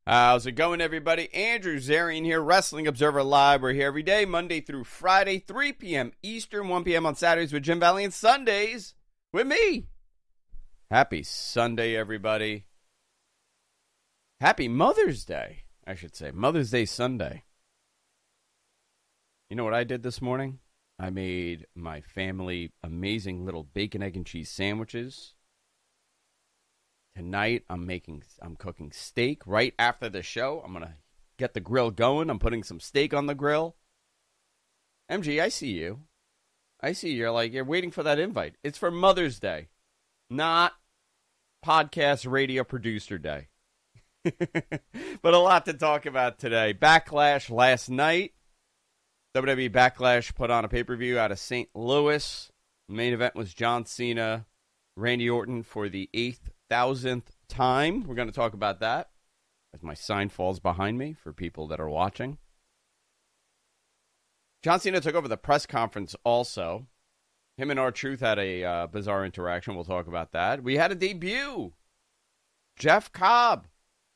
How's it going, everybody? Andrew Zarian here, Wrestling Observer Live. We're here every day, Monday through Friday, 3 p.m. Eastern, 1 p.m. on Saturdays with Jim Valley, and Sundays with me. Happy Sunday, everybody. Happy Mother's Day, I should say. Mother's Day Sunday. You know what I did this morning? I made my family amazing little bacon, egg, and cheese sandwiches. Tonight, I'm cooking steak right after the show. I'm going to get the grill going. I'm putting some steak on the grill. MG, I see you. I see you're waiting for that invite. It's for Mother's Day, not podcast radio producer day. But a lot to talk about today. Backlash last night. WWE Backlash put on a pay-per-view out of St. Louis. The main event was John Cena, Randy Orton for the 8,000th time. We're going to talk about that as my sign falls behind me for people that are watching. John Cena took over the press conference also. Him and R-Truth had a bizarre interaction. We'll talk about that. We had a debut. Jeff Cobb.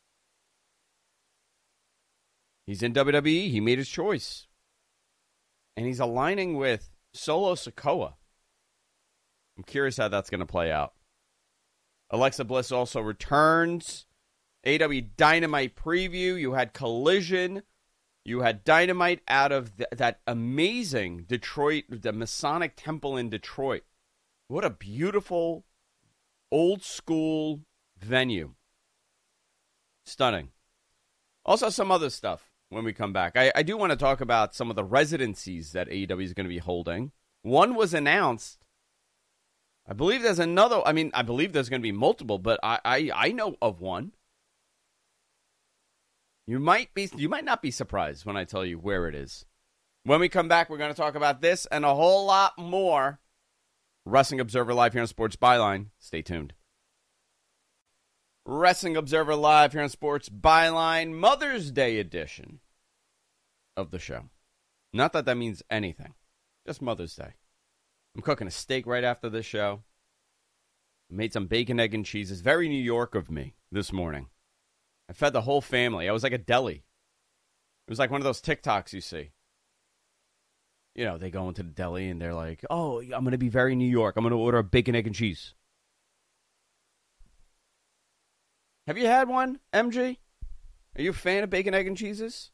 He's in WWE. He made his choice. And he's aligning with Solo Sikoa. I'm curious how that's going to play out. Alexa Bliss also returns. AEW Dynamite preview. You had Collision. You had Dynamite out of that amazing Detroit, the Masonic Temple in Detroit. What a beautiful, old school venue. Stunning. Also some other stuff when we come back. I do want to talk about some of the residencies that AEW is going to be holding. One was announced. I believe there's another. I believe there's going to be multiple, but I know of one. You might not be surprised when I tell you where it is. When we come back, we're going to talk about this and a whole lot more. Wrestling Observer Live here on Sports Byline. Stay tuned. Wrestling Observer Live here on Sports Byline, Mother's Day edition of the show. Not that means anything. Just Mother's Day. I'm cooking a steak right after this show. Made some bacon, egg, and cheese. It's very New York of me this morning. I fed the whole family. I was like a deli. It was like one of those TikToks you see. You know, they go into the deli and they're like, oh, I'm going to be very New York. I'm going to order a bacon, egg, and cheese. Have you had one, MG? Are you a fan of bacon, egg, and cheeses?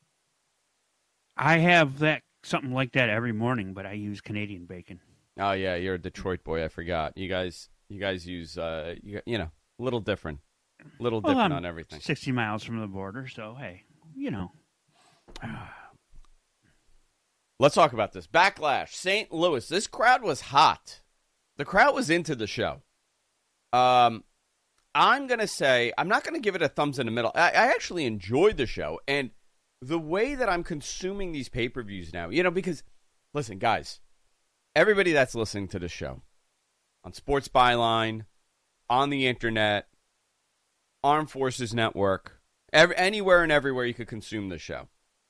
I have something like that every morning, but I use Canadian bacon. Oh yeah, you're a Detroit boy. I forgot. You guys use a little different, different on everything. 60 miles from the border, so hey, you know. Let's talk about this Backlash. St. Louis. This crowd was hot. The crowd was into the show. I'm going to say, I'm not going to give it a thumbs in the middle. I actually enjoyed the show. And the way that I'm consuming these pay-per-views now, because, listen, guys, everybody that's listening to the show, on Sports Byline, on the internet, Armed Forces Network, anywhere and everywhere you could consume the show.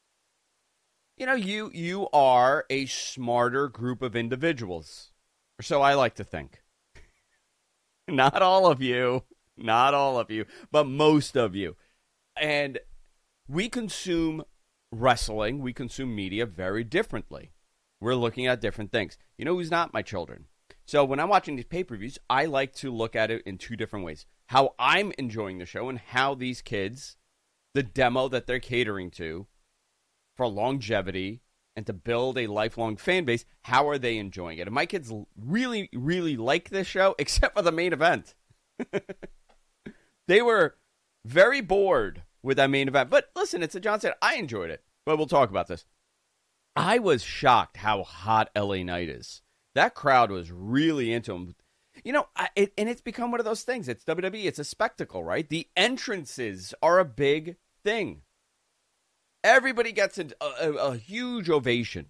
You are a smarter group of individuals. Or so I like to think. Not all of you. Not all of you, but most of you. And we consume wrestling, we consume media very differently. We're looking at different things. You know who's not? My children. So when I'm watching these pay-per-views, I like to look at it in two different ways. How I'm enjoying the show and how these kids, the demo that they're catering to for longevity and to build a lifelong fan base, how are they enjoying it? And my kids really, really like this show, except for the main event. They were very bored with that main event. But listen, it's a John Cena. I enjoyed it. But we'll talk about this. I was shocked how hot LA Knight is. That crowd was really into him. And it's become one of those things. It's WWE. It's a spectacle, right? The entrances are a big thing. Everybody gets a huge ovation.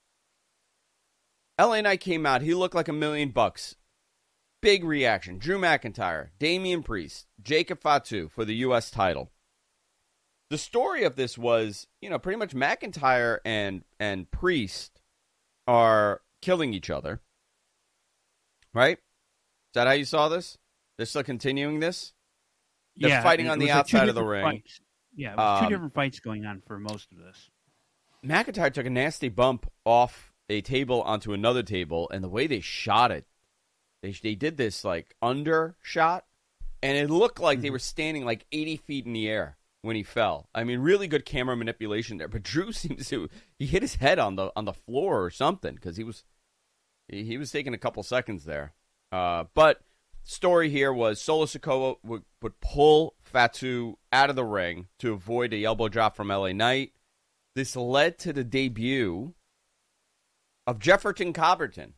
LA Knight came out. He looked like $1 million. Big reaction. Drew McIntyre, Damian Priest, Jacob Fatu for the U.S. title. The story of this was, pretty much McIntyre and Priest are killing each other. Right? Is that how you saw this? They're still continuing this? They're fighting on the outside of the ring. Fights. Yeah, it was two different fights going on for most of this. McIntyre took a nasty bump off a table onto another table, and the way they shot it, they did this like under shot, and it looked like they were standing like 80 feet in the air when he fell. I mean, really good camera manipulation there. But Drew seems to he hit his head on the floor or something because he was taking a couple seconds there. But story here was Solo Sikoa would pull Fatu out of the ring to avoid a elbow drop from LA Knight. This led to the debut of Jefferson Cobberton.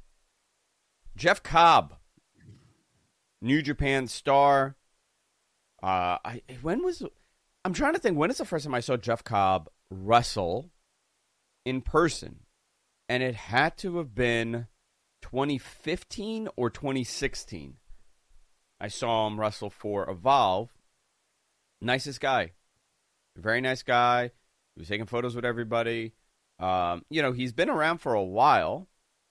Jeff Cobb, New Japan star. I'm trying to think, when is the first time I saw Jeff Cobb wrestle in person? And it had to have been 2015 or 2016. I saw him wrestle for Evolve. Nicest guy. Very nice guy. He was taking photos with everybody. He's been around for a while.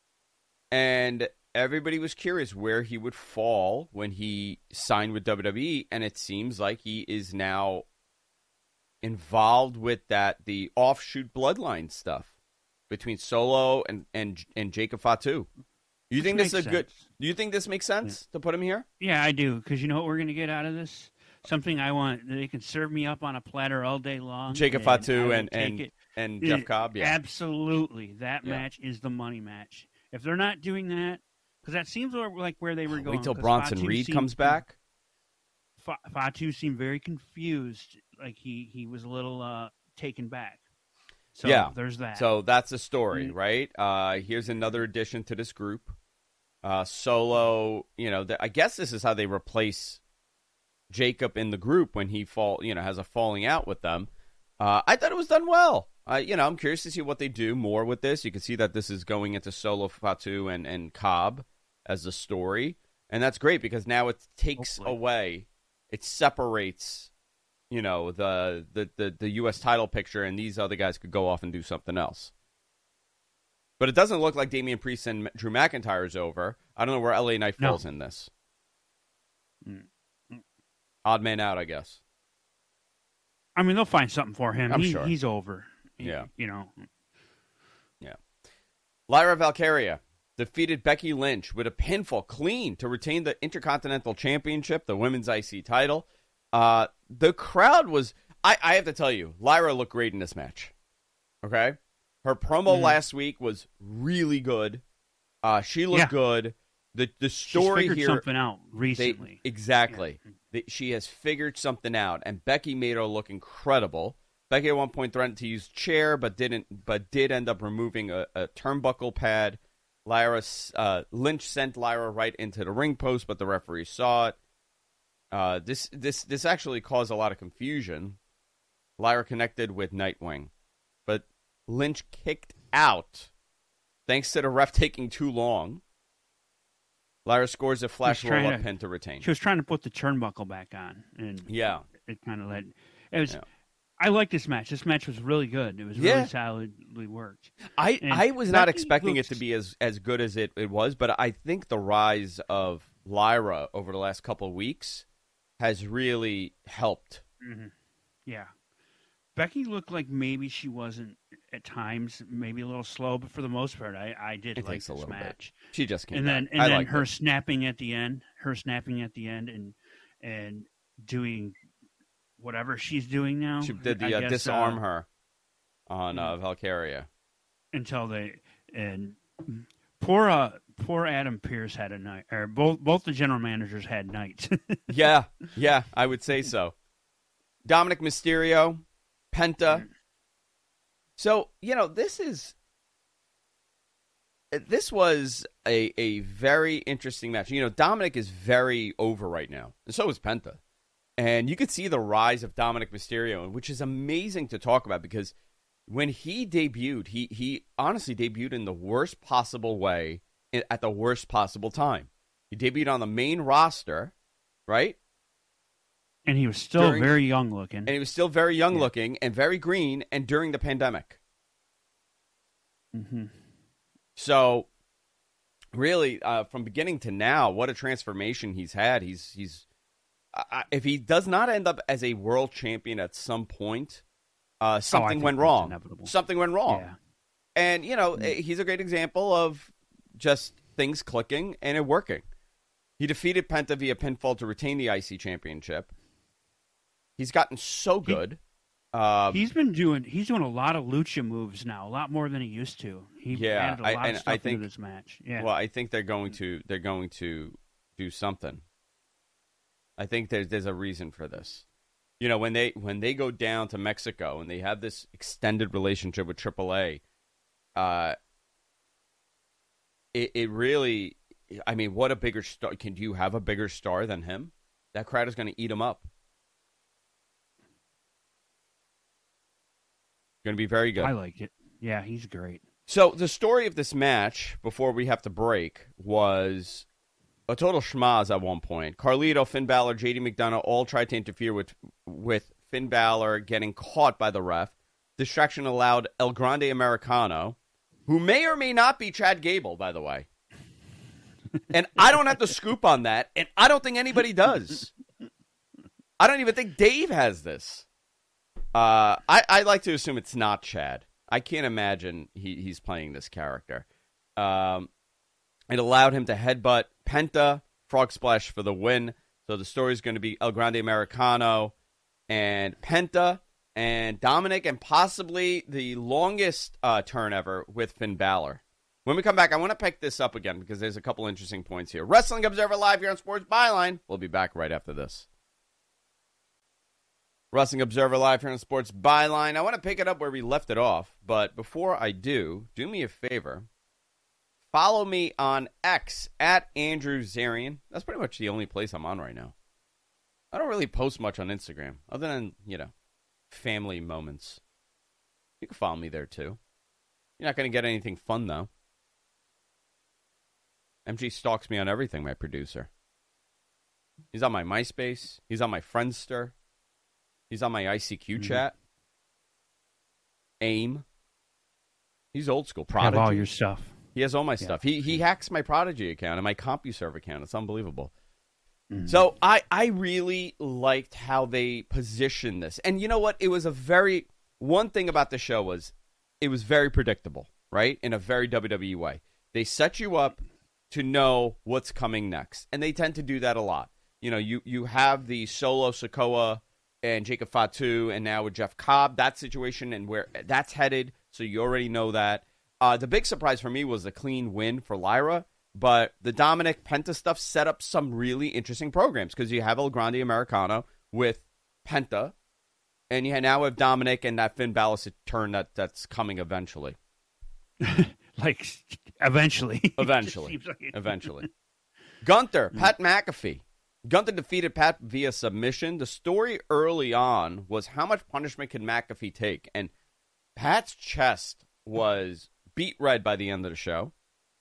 And everybody was curious where he would fall when he signed with WWE. And it seems like he is now involved with the offshoot bloodline stuff between Solo and Jacob Fatu. You think this is a good? Do you think this makes sense to put him here? Yeah, I do, because you know what we're going to get out of this? Something I want. They can serve me up on a platter all day long. Jacob Fatu and Jeff Cobb. Yeah, absolutely. That match is the money match. If they're not doing that, because that seems like where they were going. Wait till Bronson Reed comes back. Fatu seemed very confused, like he was a little taken back. So there's that. So that's the story, right? Here's another addition to this group. Solo, I guess this is how they replace Jacob in the group when he has a falling out with them. I thought it was done well. I'm curious to see what they do more with this. You can see that this is going into Solo, Fatu, and Cobb as the story, and that's great because now it takes away, it separates, the U.S. title picture, and these other guys could go off and do something else. But it doesn't look like Damian Priest and Drew McIntyre is over. I don't know where LA Knight falls in this. Odd man out, I guess. I mean, they'll find something for him. I'm sure. He's over. Yeah. Yeah. Lyra Valkyria defeated Becky Lynch with a pinfall clean to retain the Intercontinental Championship, the women's IC title. The crowd was... I have to tell you, Lyra looked great in this match. Okay? Her promo last week was really good. She looked good. The story She's figured here... something out recently. Exactly. Yeah. She has figured something out, and Becky made her look incredible. Becky at one point threatened to use chair, but did end up removing a turnbuckle pad. Lynch sent Lyra right into the ring post, but the referee saw it. This actually caused a lot of confusion. Lyra connected with Nightwing, but Lynch kicked out thanks to the ref taking too long. Lyra scores a flash roll-up pin to retain. She was trying to put the turnbuckle back on, and it kind of led. It was. Yeah. I like this match. This match was really good. It was really solidly worked. I was not expecting it to be as good as it was, but I think the rise of Lyra over the last couple of weeks has really helped. Mm-hmm. Yeah. Becky looked like maybe she wasn't at times, maybe a little slow, but for the most part, I did like this match. Bit. She just came back. And then her snapping at the end, and doing whatever she's doing now. She did the disarm her on Valkyria. Until poor Adam Pearce had a night, or both the general managers had nights. yeah, I would say so. Dominic Mysterio, Penta. So, this was a very interesting match. Dominic is very over right now, and so is Penta. And you could see the rise of Dominic Mysterio, which is amazing to talk about because when he debuted, he honestly debuted in the worst possible way at the worst possible time. He debuted on the main roster, right? And he was still very young looking. And he was still very young looking and very green, and during the pandemic. Mm-hmm. So, really, from beginning to now, what a transformation he's had. He's if he does not end up as a world champion at some point, something went wrong. Something went wrong. Yeah. And, he's a great example of just things clicking and it working. He defeated Penta via pinfall to retain the IC championship. He's gotten so good. He's doing a lot of lucha moves now, a lot more than he used to. He added a lot of stuff into this match. Yeah. Well, I think they're going to do something. I think there's a reason for this. When they go down to Mexico and they have this extended relationship with AAA, it really, I mean, what a bigger star. Can you have a bigger star than him? That crowd is going to eat him up. Going to be very good. I like it. Yeah, he's great. So the story of this match, before we have to break, was a total schmaz at one point. Carlito, Finn Balor, JD McDonough all tried to interfere with Finn Balor getting caught by the ref. Distraction allowed El Grande Americano, who may or may not be Chad Gable, by the way. And I don't have the scoop on that, and I don't think anybody does. I don't even think Dave has this. I like to assume it's not Chad. I can't imagine he's playing this character. It allowed him to headbutt Penta, Frog Splash for the win. So the story is going to be El Grande Americano and Penta and Dominic, and possibly the longest turn ever with Finn Balor. When we come back, I want to pick this up again because there's a couple interesting points here. Wrestling Observer Live here on Sports Byline. We'll be back right after this. Wrestling Observer Live here on Sports Byline. I want to pick it up where we left it off, but before I do me a favor. Follow me on X at Andrew Zarian. That's pretty much the only place I'm on right now. I don't really post much on Instagram, other than, family moments. You can follow me there, too. You're not going to get anything fun, though. MG stalks me on everything, my producer. He's on my MySpace. He's on my Friendster. He's on my ICQ chat. AIM. He's old school. Prodigy. Have all your stuff. He has all my stuff. He hacks my Prodigy account and my CompuServe account. It's unbelievable. Mm-hmm. So I really liked how they positioned this. And you know what? It was one thing about the show was it was very predictable, right? In a very WWE way. They set you up to know what's coming next. And they tend to do that a lot. You have the Solo Sikoa and Jacob Fatu, and now with Jeff Cobb, that situation and where that's headed. So you already know that. The big surprise for me was the clean win for Lyra, but the Dominic Penta stuff set up some really interesting programs because you have El Grande Americano with Penta, and you now have Dominic and that Finn Balor turn that's coming eventually. Eventually. Eventually. Gunther, Pat McAfee. Gunther defeated Pat via submission. The story early on was how much punishment can McAfee take, and Pat's chest was beat red by the end of the show.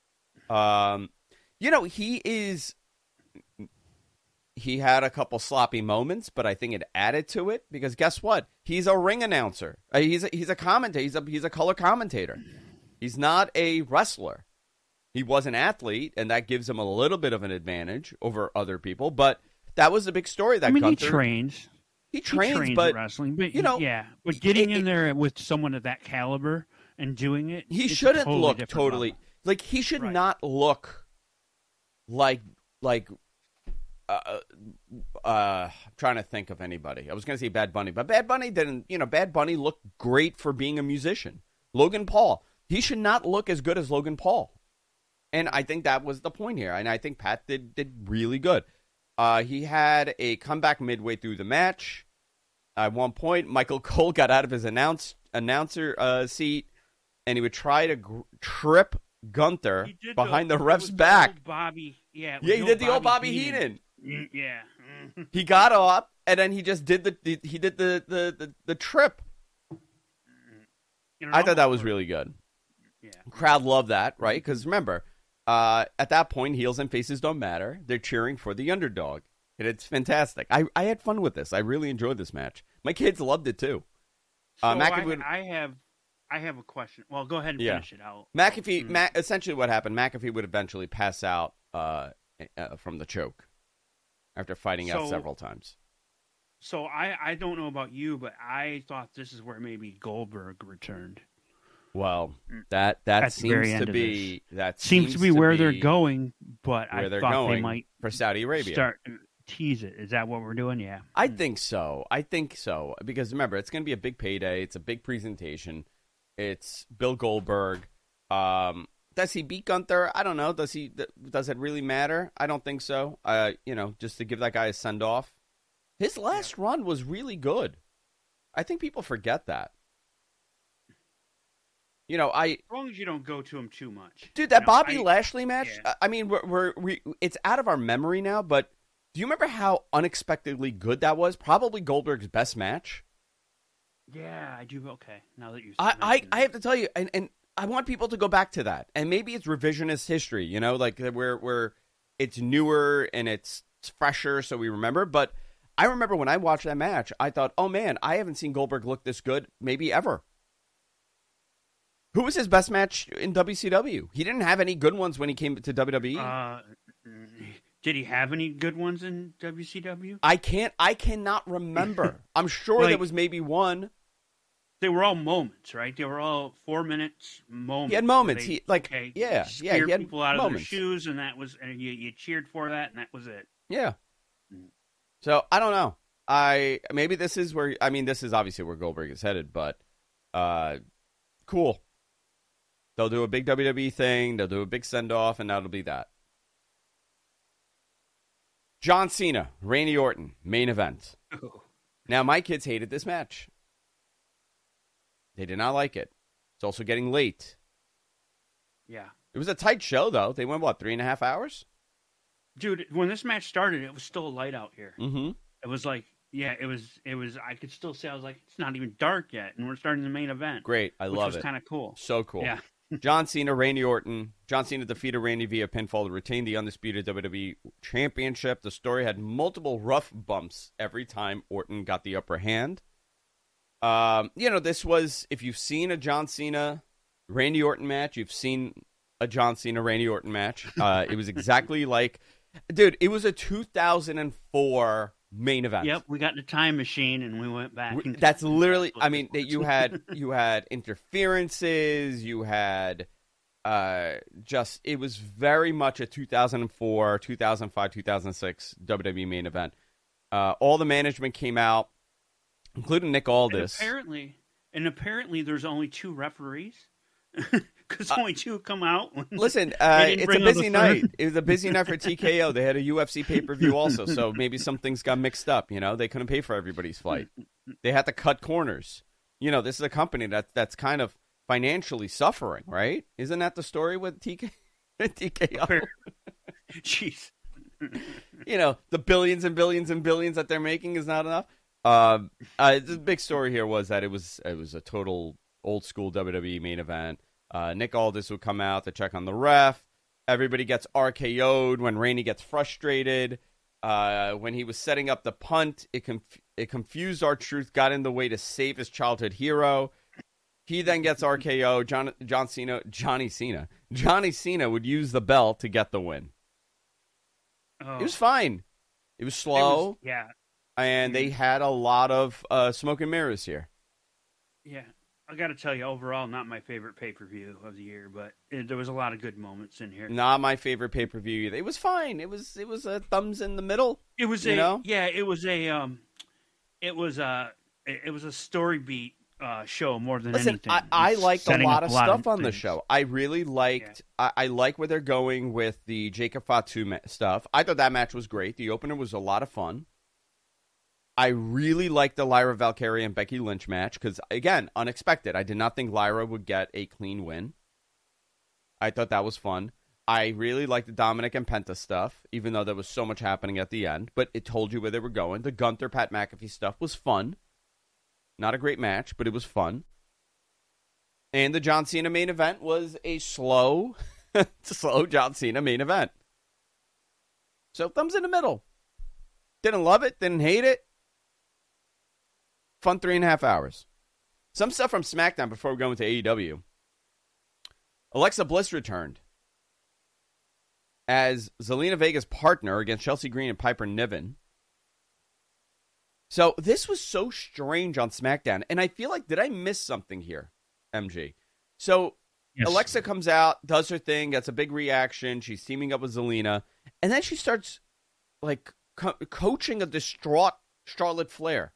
He had a couple sloppy moments, but I think it added to it because guess what? He's a ring announcer. He's a commentator. He's a color commentator. He's not a wrestler. He was an athlete, and that gives him a little bit of an advantage over other people. But that was the big story. Gunther, he trains. He trains but wrestling, but but getting in there with someone of that caliber and doing it, he shouldn't look totally like he should not look like I'm trying to think of anybody. I was going to say Bad Bunny, but Bad Bunny didn't. Bad Bunny looked great for being a musician. Logan Paul, he should not look as good as Logan Paul, and I think that was the point here. And I think Pat did really good. He had a comeback midway through the match. At one point, Michael Cole got out of his announcer seat, and he would try to trip Gunther behind the ref's back. He did the old Bobby Heenan. Yeah. He got up, and then he just did the trip. I thought that was really good. Yeah. Crowd loved that, right? Because remember, at that point, heels and faces don't matter. They're cheering for the underdog. And it's fantastic. I had fun with this. I really enjoyed this match. My kids loved it, too. So I have a question. Well, go ahead and finish it out. McAfee, essentially what happened, McAfee would eventually pass out from the choke. after fighting out several times. So I don't know about you, but I thought this is where maybe Goldberg returned. Well, that seems to be where they're going, but I thought they might for Saudi Arabia start tease it. Is that what we're doing? Yeah, I think so. Because remember, it's going to be a big payday. It's a big presentation. It's Bill Goldberg. Does he beat Gunther? I don't know. Does it really matter? I don't think so. Just to give that guy a send off. His last run was really good. I think people forget that. As long as you don't go to him too much, dude. That Bobby Lashley match. Yeah. I mean, it's out of our memory now. But do you remember how unexpectedly good that was? Probably Goldberg's best match. Yeah, I do. Okay, now that you, I have to tell you, and I want people to go back to that. And maybe it's revisionist history. Like where it's newer and it's fresher, so we remember. But I remember when I watched that match, I thought, oh man, I haven't seen Goldberg look this good maybe ever. Who was his best match in WCW? He didn't have any good ones when he came to WWE. Did he have any good ones in WCW? I cannot remember. I'm sure there was maybe one. They were all moments, right? They were all 4 minutes moments. He had moments. He had people out of moments. Their shoes, and that was, and you cheered for that, and that was it. Yeah. So I don't know. Maybe this is where this is obviously where Goldberg is headed, but cool. They'll do a big WWE thing. They'll do a big send off, and that'll be that. John Cena, Randy Orton, main event. Oh. Now my kids hated this match. They did not like it. It's also getting late. Yeah. It was a tight show, though. They went, 3.5 hours? Dude, when this match started, it was still light out here. Mm-hmm. It was like, it was, I could still say, I was like, it's not even dark yet, and we're starting the main event. Great. I love it. Which was kind of cool. So cool. Yeah. John Cena, Randy Orton. John Cena defeated Randy via pinfall to retain the undisputed WWE Championship. The story had multiple rough bumps every time Orton got the upper hand. This was, if you've seen a John Cena, Randy Orton match, you've seen a John Cena, Randy Orton match. It was exactly like, dude, it was a 2004 main event. Yep, we got in a time machine and we went back. That's literally, you had interferences, you had, it was very much a 2004, 2005, 2006 WWE main event. All the management came out, including Nick Aldis. And apparently there's only 2 referees. Because only 2 come out. Listen, it's a busy night. It was a busy night for TKO. They had a UFC pay-per-view also, so maybe some things got mixed up. They couldn't pay for everybody's flight. They had to cut corners. This is a company that's kind of financially suffering, right? Isn't that the story with TKO? Jeez. The billions and billions and billions that they're making is not enough. The big story here was that it was a total old school WWE main event. Nick Aldis would come out to check on the ref. Everybody gets RKO'd when Randy gets frustrated. When he was setting up the punt, it confused R-Truth, got in the way to save his childhood hero. He then gets RKO. Johnny Cena would use the bell to get the win. Oh. It was fine. It was slow. And they had a lot of smoke and mirrors here. Yeah. I got to tell you, overall, not my favorite pay-per-view of the year, but there was a lot of good moments in here. Not my favorite pay-per-view either. It was fine. It was a thumbs in the middle. It was it was a story beat show more than anything. I liked a lot of stuff on the show. I really liked. Yeah. I like where they're going with the Jacob Fatu stuff. I thought that match was great. The opener was a lot of fun. I really liked the Lyra Valkyria and Becky Lynch match because, again, unexpected. I did not think Lyra would get a clean win. I thought that was fun. I really liked the Dominic and Penta stuff, even though there was so much happening at the end. But it told you where they were going. The Gunther, Pat McAfee stuff was fun. Not a great match, but it was fun. And the John Cena main event was a slow John Cena main event. So thumbs in the middle. Didn't love it, didn't hate it. Fun 3.5 hours. Some stuff from SmackDown before we go into AEW. Alexa Bliss returned. as Zelina Vega's partner against Chelsea Green and Piper Niven. So this was so strange on SmackDown. And I feel like, did I miss something here, MG? So yes. Alexa comes out, does her thing, gets a big reaction. She's teaming up with Zelina. And then she starts like coaching a distraught Charlotte Flair.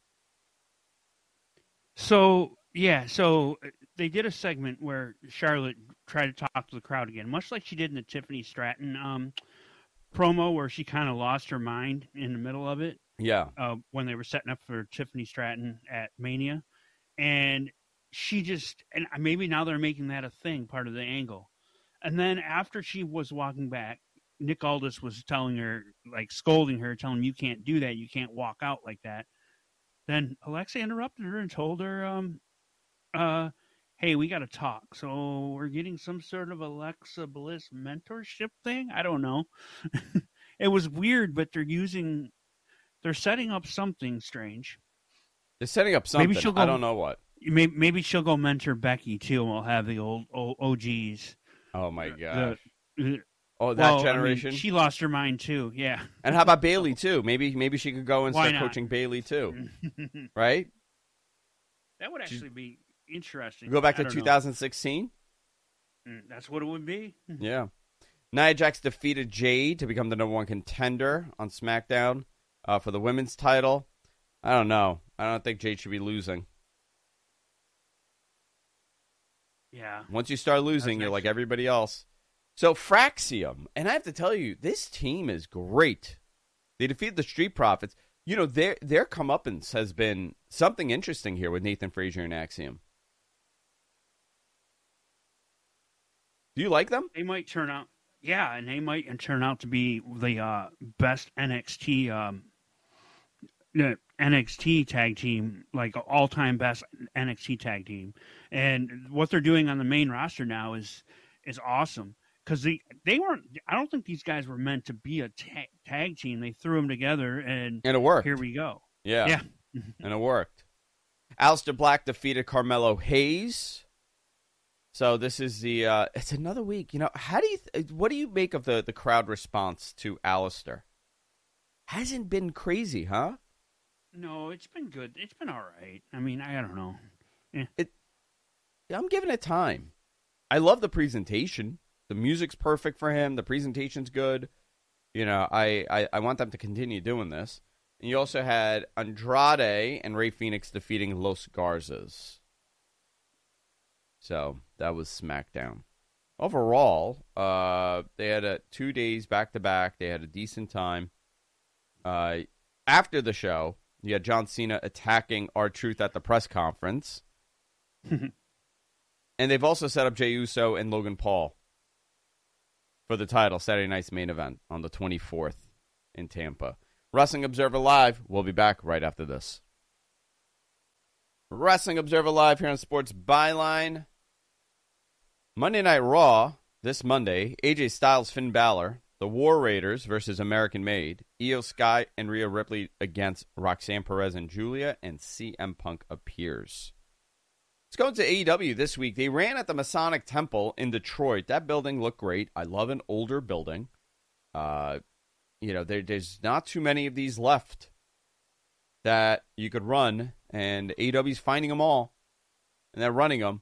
So they did a segment where Charlotte tried to talk to the crowd again, much like she did in the Tiffany Stratton promo, where she kind of lost her mind in the middle of it. Yeah. When they were setting up for Tiffany Stratton at Mania. And and maybe now they're making that a thing, part of the angle. And then after she was walking back, Nick Aldis was telling her, like scolding her, telling her, you can't do that. You can't walk out like that. Then Alexa interrupted her and told her, hey, we got to talk. So we're getting some sort of Alexa Bliss mentorship thing. I don't know. It was weird, but they're setting up something strange. They're setting up something. I don't know what. Maybe she'll go mentor Becky too, and we'll have the old OGs. Oh my gosh. That generation. I mean, she lost her mind too. Yeah. And how about Bayley too? Maybe she could go and start coaching Bayley too. Right? That would actually be interesting. Go back to 2016. That's what it would be. Yeah. Nia Jax defeated Jade to become the #1 contender on SmackDown for the women's title. I don't know. I don't think Jade should be losing. Yeah. Once you start losing, you're like everybody else. So Fraxium, and I have to tell you, this team is great. They defeated the Street Profits. You know, their comeuppance has been something interesting here with Nathan Frazier and Axiom. Do you like them? They might turn out, and they might turn out to be the best NXT tag team, like all-time best NXT tag team. And what they're doing on the main roster now is awesome. Because they weren't, I don't think these guys were meant to be a tag team. They threw them together, and it worked. Here we go. Yeah. And it worked. Aleister Black defeated Carmelo Hayes. So this is it's another week. You know, what do you make of the crowd response to Aleister? Hasn't been crazy, huh? No, it's been good. It's been all right. I mean, I don't know. Yeah. I'm giving it time. I love the presentation. The music's perfect for him. The presentation's good. You know, I want them to continue doing this. And you also had Andrade and Rey Fenix defeating Los Garzas. So that was SmackDown. Overall, they had 2 days back-to-back. They had a decent time. After the show, you had John Cena attacking R-Truth at the press conference. And they've also set up Jey Uso and Logan Paul for the title, Saturday night's main event on the 24th in Tampa. Wrestling Observer Live, we'll be back right after this. Wrestling Observer Live here on Sports Byline. Monday Night Raw, this Monday, AJ Styles, Finn Balor, the War Raiders versus American Made, Io Sky and Rhea Ripley against Roxanne Perez and Julia, and CM Punk appears. Let's go to AEW this week. They ran at the Masonic Temple in Detroit. That building looked great. I love an older building. There's not too many of these left that you could run, and AEW's finding them all, and they're running them.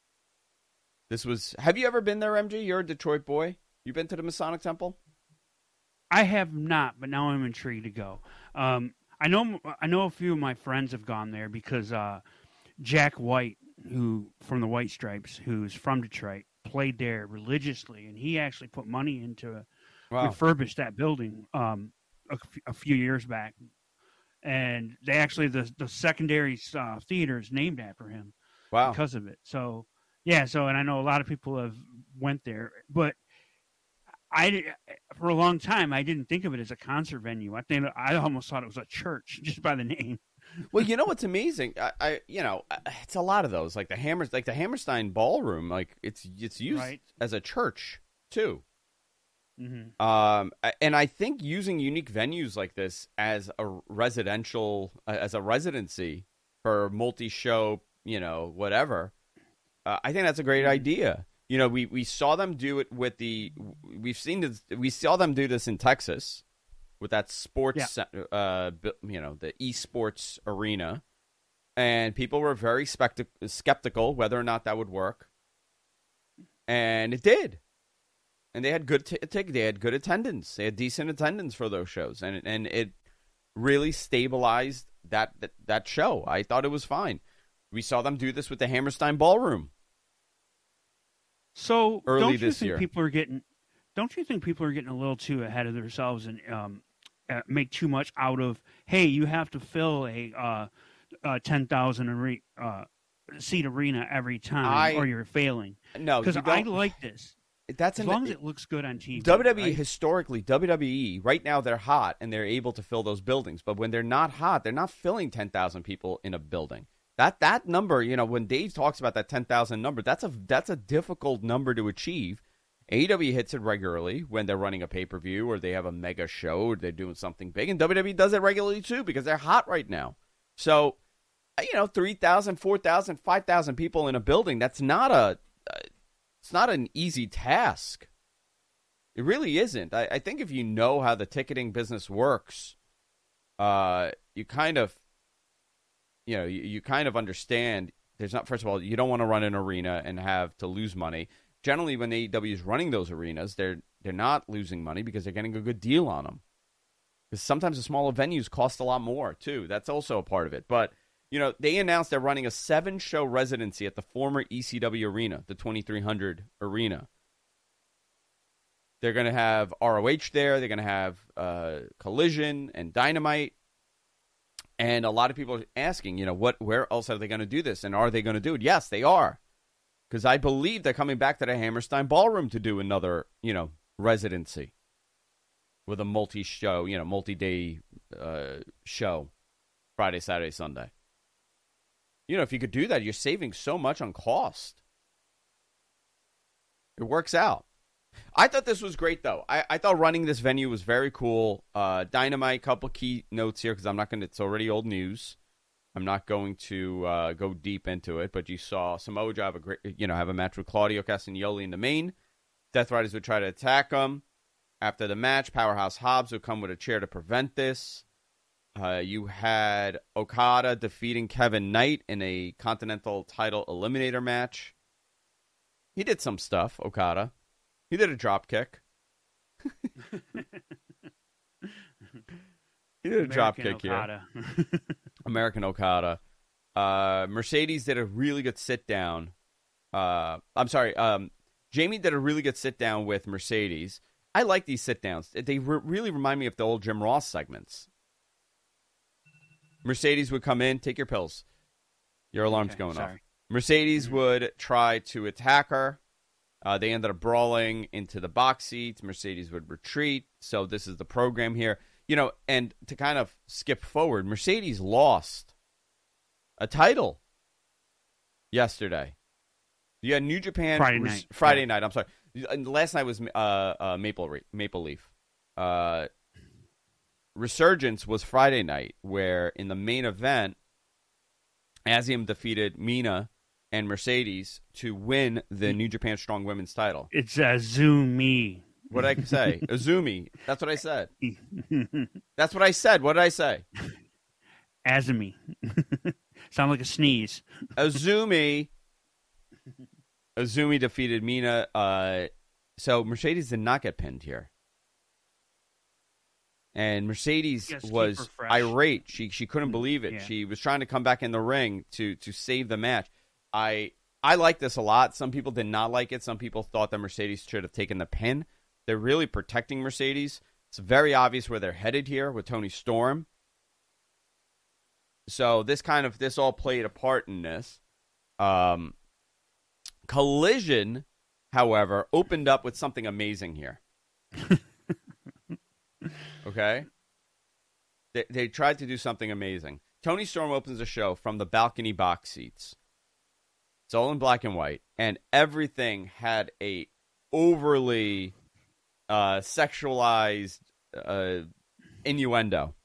Have you ever been there, MG? You're a Detroit boy. You been to the Masonic Temple? I have not, but now I'm intrigued to go. I know a few of my friends have gone there because Jack White, who from the White Stripes, who's from Detroit, played there religiously, and he actually put money into refurbish that building a few years back, and they actually the secondary theater is named after him because of it. So and I know a lot of people have went there, but for a long time I didn't think of it as a concert venue. I almost thought it was a church just by the name. Well, you know what's amazing? It's a lot of those, like the Hammerstein Ballroom, like it's used as a church too. Mm-hmm. And I think using unique venues like this as a residency for multi-show, whatever. I think that's a great idea. we saw them do it with we saw them do this in Texas with that sports, the esports arena, and people were very skeptical whether or not that would work, and it did, and they had they had good attendance, they had decent attendance for those shows, and it really stabilized that show. I thought it was fine. We saw them do this with the Hammerstein Ballroom. So early this year. Don't you think people are getting a little too ahead of themselves and make too much out of, hey, you have to fill a 10,000 seat arena every time or you're failing? No, because I like this. That's as long as it looks good on TV. WWE right? Historically, WWE right now they're hot and they're able to fill those buildings. But when they're not hot, they're not filling 10,000 people in a building. That number, when Dave talks about that 10,000 number, that's a difficult number to achieve. AEW hits it regularly when they're running a pay-per-view or they have a mega show or they're doing something big, and WWE does it regularly too because they're hot right now. So, 3,000, 4,000, 5,000 people in a building, that's not it's not an easy task. It really isn't. I think if you know how the ticketing business works, you kind of you kind of understand there's not, first of all, you don't want to run an arena and have to lose money. Generally, when AEW is running those arenas, they're not losing money because they're getting a good deal on them. Because sometimes the smaller venues cost a lot more, too. That's also a part of it. But, they announced they're running a 7-show residency at the former ECW arena, the 2300 arena. They're going to have ROH there. They're going to have Collision and Dynamite. And a lot of people are asking, where else are they going to do this? And are they going to do it? Yes, they are. Because I believe they're coming back to the Hammerstein Ballroom to do another, residency with a multi-show, multi-day show, Friday, Saturday, Sunday. If you could do that, you're saving so much on cost. It works out. I thought this was great, though. I thought running this venue was very cool. Dynamite, couple key notes here, because it's already old news. I'm not going to go deep into it, but you saw Samoa Joe have a match with Claudio Castagnoli in the main. Death Riders would try to attack him. After the match, Powerhouse Hobbs would come with a chair to prevent this. You had Okada defeating Kevin Knight in a Continental title eliminator match. He did some stuff, Okada. He did a drop kick. He did a drop kick here. American Okada. Mercedes did a really good sit down. Jamie did a really good sit down with Mercedes. I like these sit downs. They really remind me of the old Jim Ross segments. Mercedes would come in, take your pills. Your alarm's going off. Mercedes would try to attack her. They ended up brawling into the box seats. Mercedes would retreat. So this is the program here. And to kind of skip forward, Mercedes lost a title yesterday. You had New Japan Friday night. I'm sorry. Last night was Maple Leaf. Resurgence was Friday night, where in the main event, Axiom defeated Mina and Mercedes to win the New Japan Strong Women's title. It's Azumi. What did I say? Azumi. That's what I said. That's what I said. What did I say? Azumi. Sound like a sneeze. Azumi defeated Mina. So Mercedes did not get pinned here. And Mercedes was irate. She couldn't believe it. Yeah. She was trying to come back in the ring to save the match. I like this a lot. Some people did not like it. Some people thought that Mercedes should have taken the pin. They're really protecting Mercedes. It's very obvious where they're headed here with Toni Storm. So this all played a part in this. Collision, however, opened up with something amazing here. Okay? They tried to do something amazing. Toni Storm opens the show from the balcony box seats. It's all in black and white, and everything had a overly sexualized innuendo.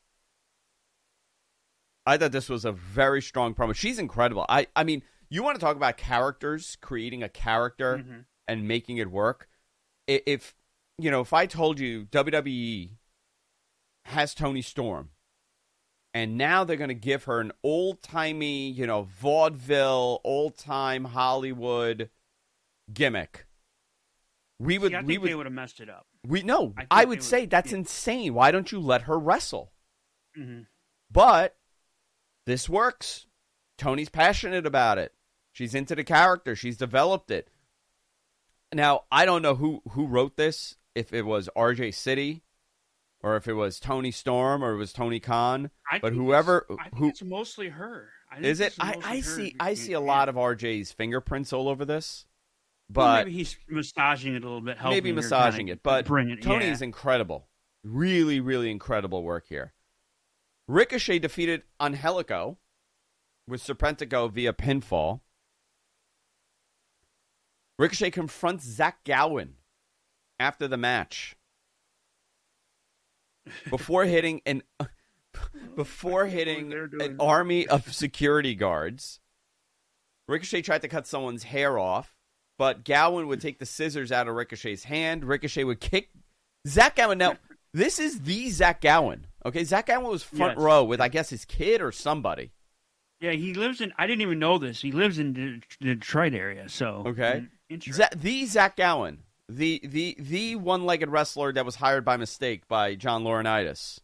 I thought this was a very strong promo. She's incredible. I mean, you want to talk about characters, creating a character and making it work. If if I told you WWE has Toni Storm, and now they're going to give her an old-timey, vaudeville, old-time Hollywood gimmick, they would have messed it up. I would say that's insane. Why don't you let her wrestle? Mm-hmm. But this works. Tony's passionate about it. She's into the character. She's developed it. Now, I don't know who wrote this, if it was RJ City or if it was Toni Storm or it was Tony Khan. But whoever... I think it's mostly her. Is it? I see a lot of RJ's fingerprints all over this. But maybe he's massaging it a little bit. Maybe massaging it. But Tony's yeah. incredible. Really, really incredible work here. Ricochet defeated Angelico with Serpentico via pinfall. Ricochet confronts Zach Gowen after the match before hitting an army of security guards. Ricochet tried to cut someone's hair off, but Gowen would take the scissors out of Ricochet's hand. Ricochet would kick Zach Gowen. Now, this is the Zach Gowen. Okay, Zach Gowen was front row with, I guess, his kid or somebody. Yeah, he lives in, I didn't even know this, he lives in the Detroit area, so. Okay. The Zach Gowen, the one-legged wrestler that was hired by mistake by John Laurinaitis.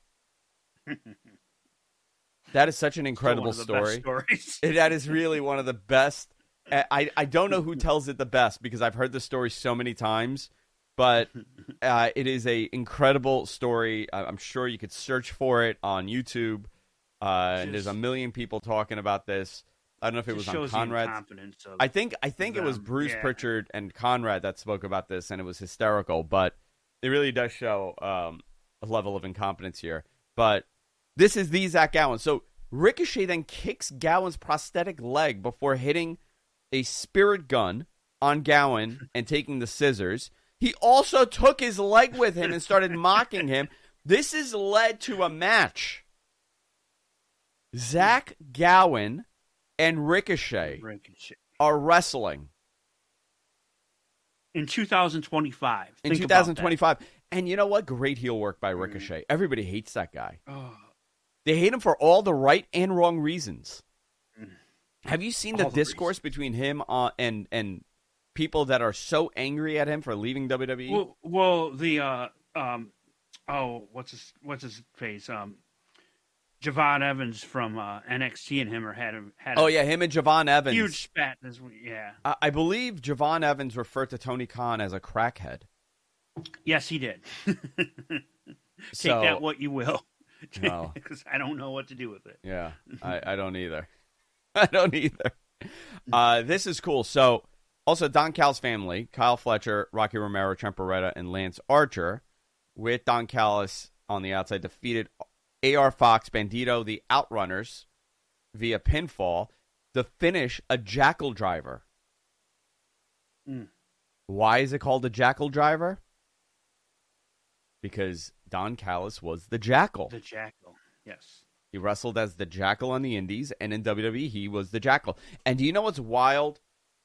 That is such an incredible story. That is really one of the best. I don't know who tells it the best because I've heard the story so many times, but it is a incredible story. I'm sure you could search for it on YouTube. And there's a million people talking about this. I don't know if it was on Conrad. I think it was Bruce Pritchard and Conrad that spoke about this, and it was hysterical. But it really does show a level of incompetence here. But this is the Zach Gowen. So Ricochet then kicks Gowen's prosthetic leg before hitting a spirit gun on Gowen and taking the scissors. He also took his leg with him and started mocking him. This has led to a match. Zach Gowen and Ricochet are wrestling. In 2025. In 2025. And you know what? Great heel work by Ricochet. Everybody hates that guy. Oh. They hate him for all the right and wrong reasons. Have you seen the discourse between him and people that are so angry at him for leaving WWE? Well, the what's his face? Javon Evans from NXT and him had him and Javon Evans. Huge spat this week, yeah. I believe Javon Evans referred to Tony Khan as a crackhead. Yes, he did. Take that what you will. No. Because I don't know what to do with it. Yeah, I don't either. I don't either. This is cool. So, also Don Callis' family, Kyle Fletcher, Rocky Romero, Trent Beretta, and Lance Archer, with Don Callis on the outside, defeated AR Fox, Bandito, the Outrunners via pinfall. The finish, a Jackal Driver. Why is it called a Jackal Driver? Because Don Callis was the Jackal. The Jackal, yes. He wrestled as the Jackal on the Indies, and in WWE, he was the Jackal. And do you know what's wild?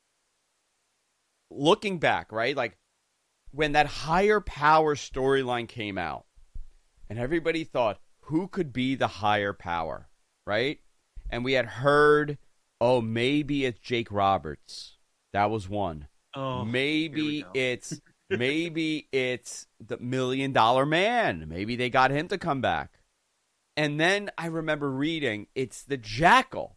Looking back, right? Like, when that higher power storyline came out, and everybody thought, who could be the higher power, right? And we had heard, maybe it's Jake Roberts. That was one. Maybe it's the $1 Million Man. Maybe they got him to come back. And then I remember reading, it's the Jackal.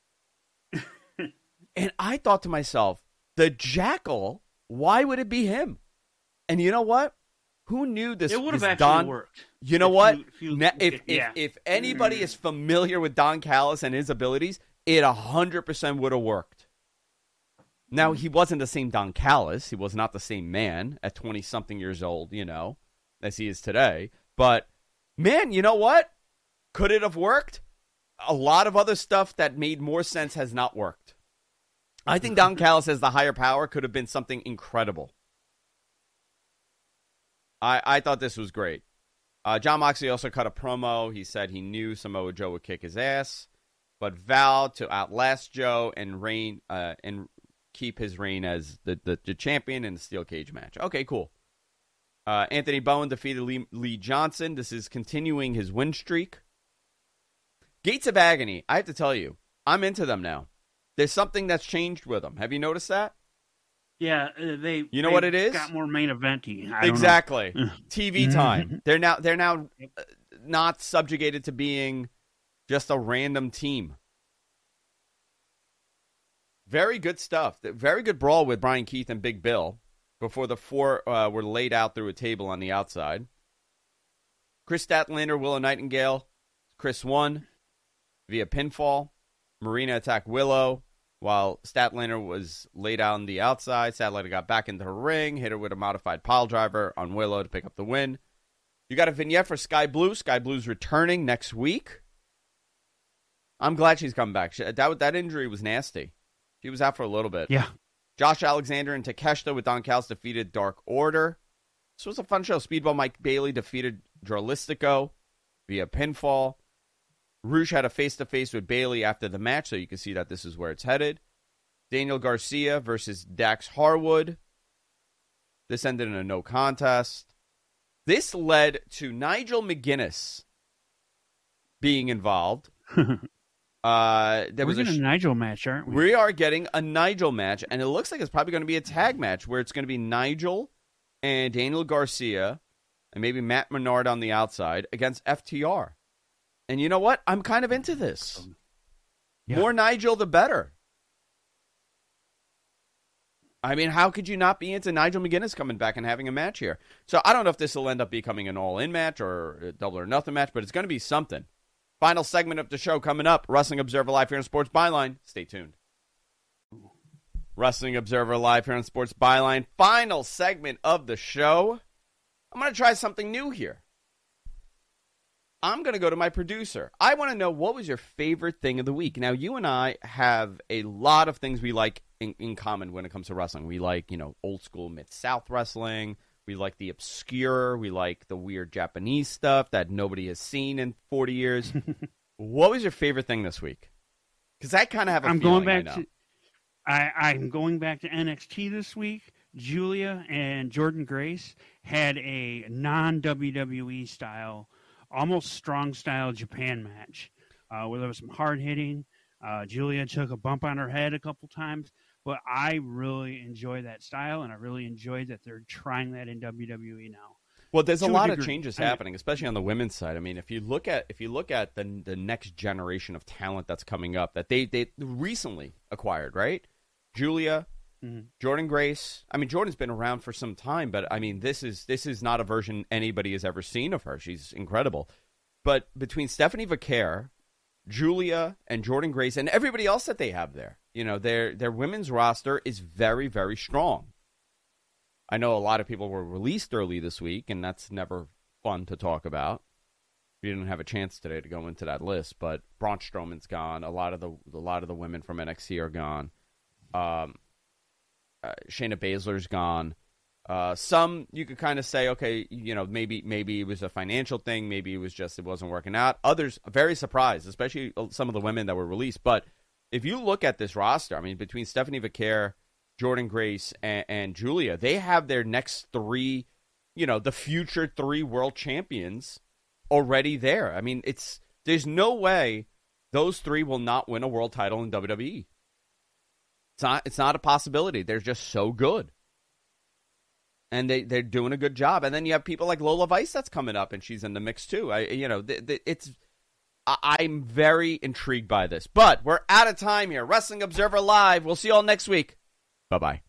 And I thought to myself, the Jackal, why would it be him? And you know what? Who knew this? It would have actually worked. You know what? If anybody is familiar with Don Callis and his abilities, it 100% would have worked. Now, he wasn't the same Don Callis. He was not the same man at 20-something years old, as he is today. But, man, you know what? Could it have worked? A lot of other stuff that made more sense has not worked. I think Don Callis as the higher power could have been something incredible. I thought this was great. Jon Moxley also cut a promo. He said he knew Samoa Joe would kick his ass, but vowed to outlast Joe and keep his reign as the champion in the steel cage match. Okay, cool. Anthony Bowen defeated Lee Johnson. This is continuing his win streak. Gates of Agony, I have to tell you, I'm into them now. There's something that's changed with them. Have you noticed that? Yeah, You know what it is? Got more main eventy. Exactly. TV time. They're now not subjugated to being just a random team. Very good stuff. Very good brawl with Brian Keith and Big Bill before the four were laid out through a table on the outside. Chris Statlander, Willow Nightingale. Chris won via pinfall. Marina attacked Willow while Statlander was laid out on the outside. Statlander got back into her ring, hit her with a modified pile driver on Willow to pick up the win. You got a vignette for Sky Blue. Sky Blue's returning next week. I'm glad she's coming back. That injury was nasty. She was out for a little bit. Yeah. Josh Alexander and Takeshita with Don Callis defeated Dark Order. This was a fun show. Speedball Mike Bailey defeated Dralistico via pinfall. Roosh had a face-to-face with Bailey after the match, so you can see that this is where it's headed. Daniel Garcia versus Dax Harwood. This ended in a no contest. This led to Nigel McGuinness being involved. We're getting a Nigel match, aren't we? We are getting a Nigel match, and it looks like it's probably going to be a tag match where it's going to be Nigel and Daniel Garcia and maybe Matt Menard on the outside against FTR. And you know what? I'm kind of into this. Yeah. More Nigel, the better. I mean, how could you not be into Nigel McGuinness coming back and having a match here? So I don't know if this will end up becoming an all-in match or a double or nothing match, but it's going to be something. Final segment of the show coming up. Wrestling Observer Live here on Sports Byline. Stay tuned. Wrestling Observer Live here on Sports Byline. Final segment of the show. I'm going to try something new here. I'm going to go to my producer. I want to know, what was your favorite thing of the week? Now, you and I have a lot of things we like in common when it comes to wrestling. We like, old school Mid-South wrestling. We like the obscure. We like the weird Japanese stuff that nobody has seen in 40 years. What was your favorite thing this week? Because I kind of have a feeling I know. I'm going back to NXT this week. Julia and Jordan Grace had a non-WWE style, almost strong style Japan match where there was some hard hitting. Julia took a bump on her head a couple times, but I really enjoy that style, and I really enjoyed that they're trying that in WWE now. Well, there's a lot of changes happening, especially on the women's side. I mean, if you look at the next generation of talent that's coming up that they recently acquired, right? Julia, Jordan Grace. I mean, Jordan's been around for some time, but I mean, this is not a version anybody has ever seen of her. She's incredible. But between Stephanie Vaquer, Julia, and Jordan Grace, and everybody else that they have there, their women's roster is very, very strong. I know a lot of people were released early this week, and that's never fun to talk about. We didn't have a chance today to go into that list, but Braun Strowman's gone. A lot of the women from NXT are gone. Shayna Baszler's gone. Some you could kind of say, okay, maybe it was a financial thing. Maybe it was just it wasn't working out. Others very surprised, especially some of the women that were released. But if you look at this roster, I mean, between Stephanie Vaquer, Jordan Grace, and Julia, they have their next three, the future 3 world champions already there. I mean, there's no way those 3 will not win a world title in WWE. It's not a possibility. They're just so good. And they're doing a good job. And then you have people like Lola Vice that's coming up, and she's in the mix too. I'm very intrigued by this. But we're out of time here. Wrestling Observer Live. We'll see you all next week. Bye-bye.